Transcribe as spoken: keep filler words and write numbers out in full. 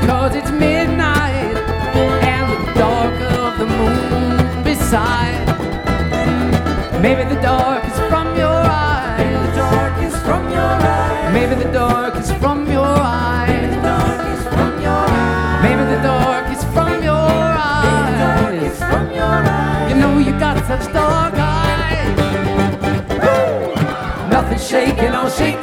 'cause it's midnight and the dark of the moon beside. Maybe the dark is from your eyes. Maybe the dark is from your eyes. Maybe the dark is from your eyes. Maybe the dark is from your eyes. Maybe the dark is from your Maybe the dark eyes. is from your eyes. You know you got such dark eyes. Woo! Nothing shaking or shaking.